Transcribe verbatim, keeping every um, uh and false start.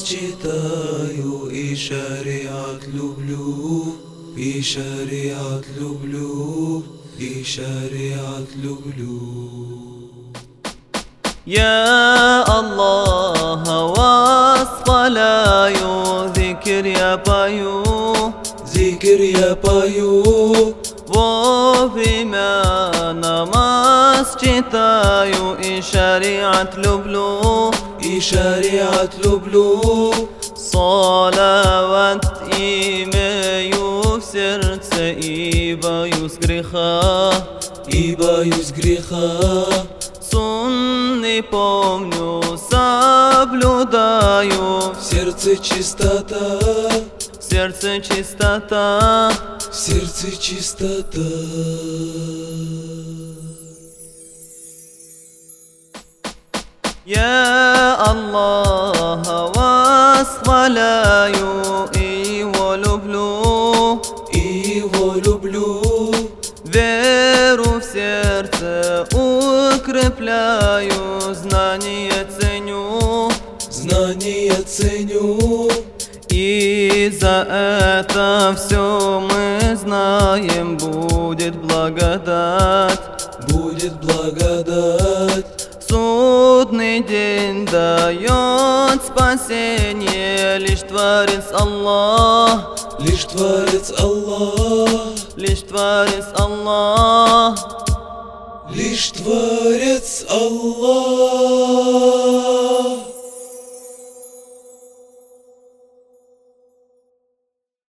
читаю и шариат люблю, и шариат люблю, и шариат люблю. يا الله والصلاة ذكر يا بايو Zikr я пою, во время намаз читаю и шариат люблю, и шариат люблю. Салават имею в сердце и боюсь греха, И боюсь греха. Сунны помню, соблюдаю, В сердце чистота, в сердце чистота. в сердце чистота. Я Аллаха восхваляю и Его люблю, И его люблю, веру в сердце укрепляю, знание ценю, знание ценю. и за это все мы знаем, будет благодать. Будет благодать. Судный день дает спасение, лишь Творец Аллах, Лишь Творец Аллах, лишь Творец Аллах. лишь Творец Аллах.